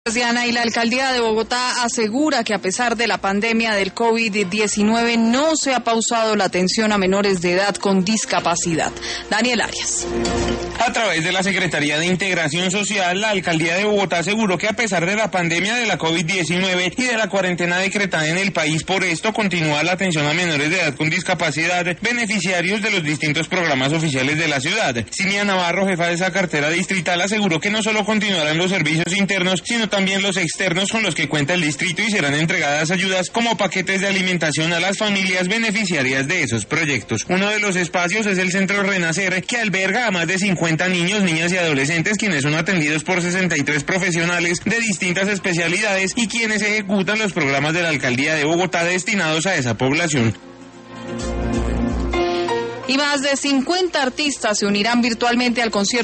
Diana, y la alcaldía de Bogotá asegura que a pesar de la pandemia del COVID-19 no se ha pausado la atención a menores de edad con discapacidad. Daniel Arias. A través de la Secretaría de Integración Social, la alcaldía de Bogotá aseguró que a pesar de la pandemia de la COVID-19 y de la cuarentena decretada en el país, por esto continúa la atención a menores de edad con discapacidad, beneficiarios de los distintos programas oficiales de la ciudad. Cinia Navarro, jefa de esa cartera distrital, aseguró que no solo continuarán los servicios internos, sino también los externos con los que cuenta el distrito y serán entregadas ayudas como paquetes de alimentación a las familias beneficiarias de esos proyectos. Uno de los espacios es el Centro Renacer, que alberga a más de 50 niños, niñas y adolescentes, quienes son atendidos por 63 profesionales de distintas especialidades y quienes ejecutan los programas de la alcaldía de Bogotá destinados a esa población. Y más de 50 artistas se unirán virtualmente al concierto